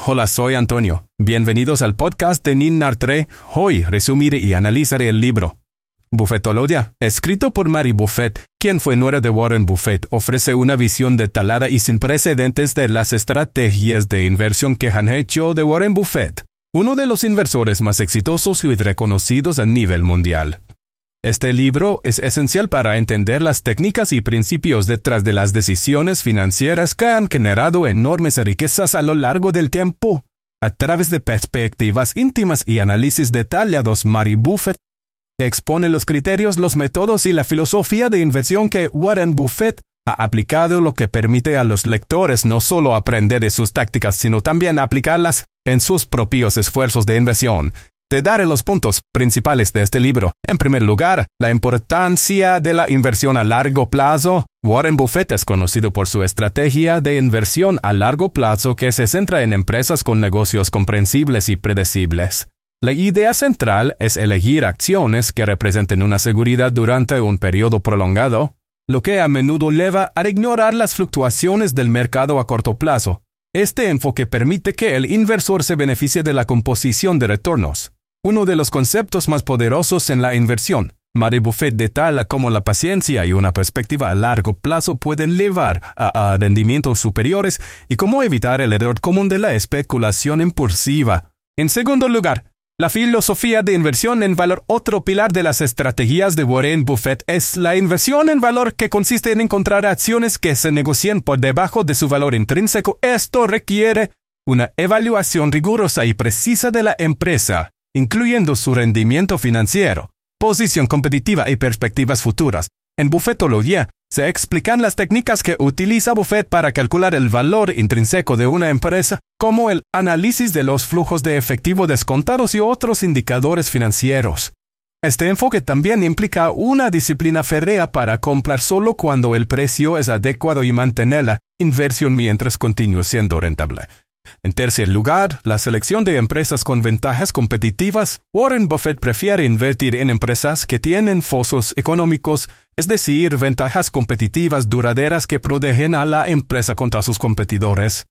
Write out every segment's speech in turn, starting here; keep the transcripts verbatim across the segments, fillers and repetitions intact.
Hola, soy Antonio. Bienvenidos al podcast de Ninartre. Hoy resumiré y analizaré el libro Buffetología, escrito por Mary Buffett, quien fue nuera de Warren Buffett. Ofrece una visión detallada y sin precedentes de las estrategias de inversión que han hecho de Warren Buffett uno de los inversores más exitosos y reconocidos a nivel mundial. Este libro es esencial para entender las técnicas y principios detrás de las decisiones financieras que han generado enormes riquezas a lo largo del tiempo. A través de perspectivas íntimas y análisis detallados, Mary Buffett expone los criterios, los métodos y la filosofía de inversión que Warren Buffett ha aplicado, lo que permite a los lectores no solo aprender de sus tácticas, sino también aplicarlas en sus propios esfuerzos de inversión. Te daré los puntos principales de este libro. En primer lugar, la importancia de la inversión a largo plazo. Warren Buffett es conocido por su estrategia de inversión a largo plazo que se centra en empresas con negocios comprensibles y predecibles. La idea central es elegir acciones que representen una seguridad durante un periodo prolongado, lo que a menudo lleva a ignorar las fluctuaciones del mercado a corto plazo. Este enfoque permite que el inversor se beneficie de la composición de retornos, uno de los conceptos más poderosos en la inversión. Mary Buffett detalla cómo la paciencia y una perspectiva a largo plazo pueden llevar a, a rendimientos superiores y cómo evitar el error común de la especulación impulsiva. En segundo lugar, la filosofía de inversión en valor. Otro pilar de las estrategias de Warren Buffett es la inversión en valor, que consiste en encontrar acciones que se negocien por debajo de su valor intrínseco. Esto requiere una evaluación rigurosa y precisa de la empresa, incluyendo su rendimiento financiero, posición competitiva y perspectivas futuras. En Buffetología se explican las técnicas que utiliza Buffett para calcular el valor intrínseco de una empresa, como el análisis de los flujos de efectivo descontados y otros indicadores financieros. Este enfoque también implica una disciplina férrea para comprar solo cuando el precio es adecuado y mantener la inversión mientras continúe siendo rentable. En tercer lugar, la selección de empresas con ventajas competitivas. Warren Buffett prefiere invertir en empresas que tienen fosos económicos, es decir, ventajas competitivas duraderas que protegen a la empresa contra sus competidores.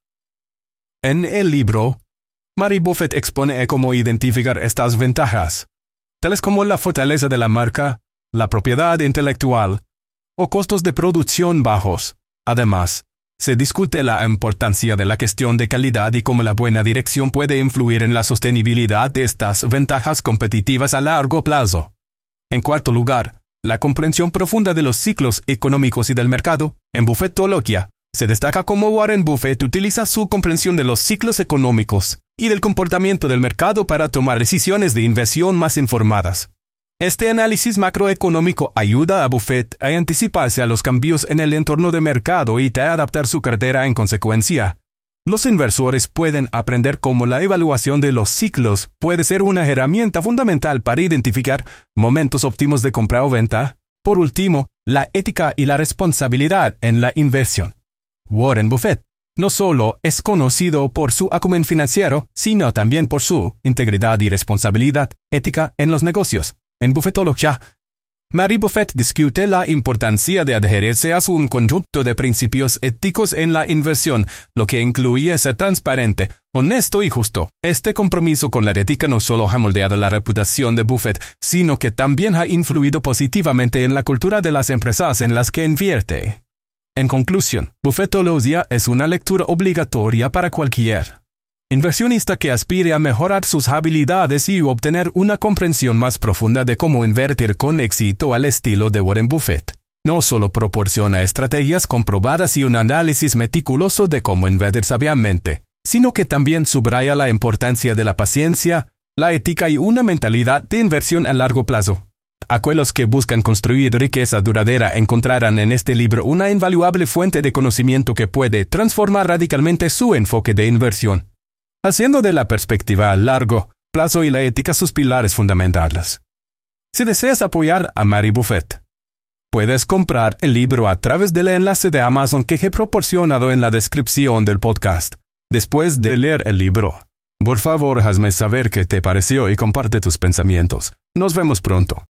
En el libro, Mary Buffett expone cómo identificar estas ventajas, tales como la fortaleza de la marca, la propiedad intelectual o costos de producción bajos. Además, se discute la importancia de la gestión de calidad y cómo la buena dirección puede influir en la sostenibilidad de estas ventajas competitivas a largo plazo. En cuarto lugar, la comprensión profunda de los ciclos económicos y del mercado. En Buffetología, se destaca cómo Warren Buffett utiliza su comprensión de los ciclos económicos y del comportamiento del mercado para tomar decisiones de inversión más informadas. Este análisis macroeconómico ayuda a Buffett a anticiparse a los cambios en el entorno de mercado y a adaptar su cartera en consecuencia. Los inversores pueden aprender cómo la evaluación de los ciclos puede ser una herramienta fundamental para identificar momentos óptimos de compra o venta. Por último, la ética y la responsabilidad en la inversión. Warren Buffett no solo es conocido por su acumen financiero, sino también por su integridad y responsabilidad ética en los negocios. En Buffetología, Mary Buffett discute la importancia de adherirse a un conjunto de principios éticos en la inversión, lo que incluye ser transparente, honesto y justo. Este compromiso con la ética no solo ha moldeado la reputación de Buffett, sino que también ha influido positivamente en la cultura de las empresas en las que invierte. En conclusión, Buffetología es una lectura obligatoria para cualquier inversionista que aspire a mejorar sus habilidades y obtener una comprensión más profunda de cómo invertir con éxito al estilo de Warren Buffett. No solo proporciona estrategias comprobadas y un análisis meticuloso de cómo invertir sabiamente, sino que también subraya la importancia de la paciencia, la ética y una mentalidad de inversión a largo plazo. Aquellos que buscan construir riqueza duradera encontrarán en este libro una invaluable fuente de conocimiento que puede transformar radicalmente su enfoque de inversión, haciendo de la perspectiva a largo plazo y la ética sus pilares fundamentales. Si deseas apoyar a Mary Buffett, puedes comprar el libro a través del enlace de Amazon que he proporcionado en la descripción del podcast. Después de leer el libro, por favor, hazme saber qué te pareció y comparte tus pensamientos. Nos vemos pronto.